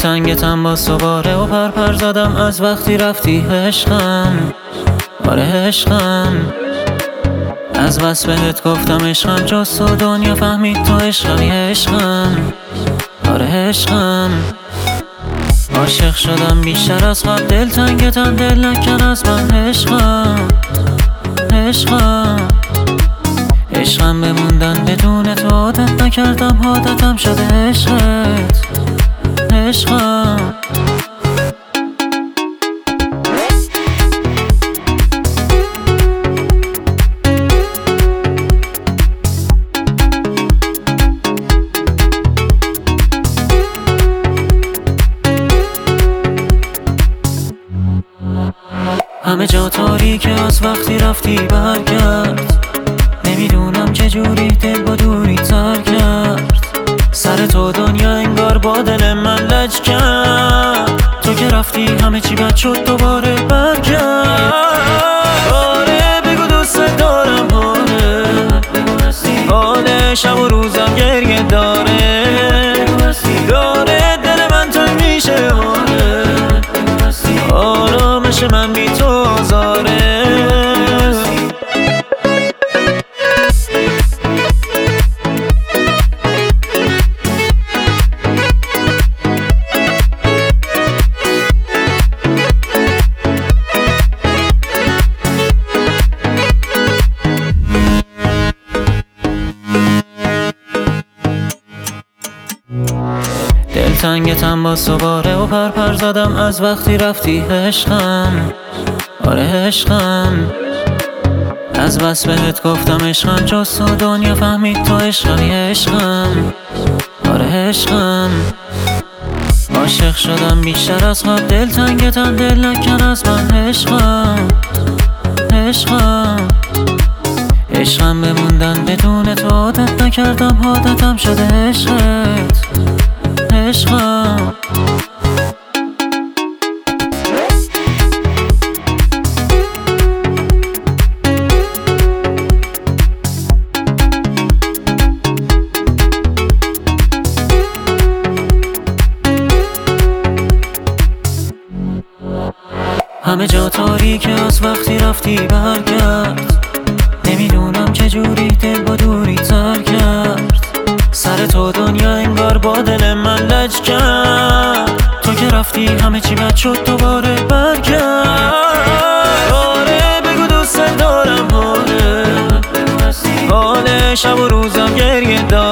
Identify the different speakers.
Speaker 1: دلتنگتم با دوباره و پرپر زدم از وقتی رفتی عشقم. آره عشقم، از بس بهت گفتم عشقم، جز تو دنیا فهمید تو عشقمی عشقم. آره عشقم، عاشق شدم بیشتر از قبل، دلتنگتم دل نکن از من عشقم. عشقم عشقم بموندن بدون تو عادت نکردم، عادتم شده عشقت. عشقم همه جا تاریکه از وقتی رفتی برگرد، نمیدونم چجوری دل با دوری تر کرد. سر تو دنیا انگار با دل من لج کرد، تو که رفتی همه چی بد شد دوباره برگرد. آره بگو دوست دارم، حال شب و روزم گریه داره، داره دل من تنگ میشه. آرامش من بی تو آزاره. دلتنگتم با دوباره و پرپر زدم از وقتی رفتی عشقم. آره عشقم، از بس بهت گفتم عشقم، جز تو دنیا فهمید تو عشقمی عشقم. آره عشقم، عاشق شدم بیشتر از قبل، دلتنگتم دل نکن از من عشقم. عشقم عشقم بموندن بدون تو عادت نکردم، عادتم شده عشقت. عشقم همه جا تاریکه از وقتی رفتی برگرد، نمیدونم چجوری دل با دوری تر کرد. سر تو دنیا انگار با دل من لج کرد، تو که رفتی همه چی بد شد دوباره برگرد. آره بگو دوست دارم، حال شب و روزم گریه داره،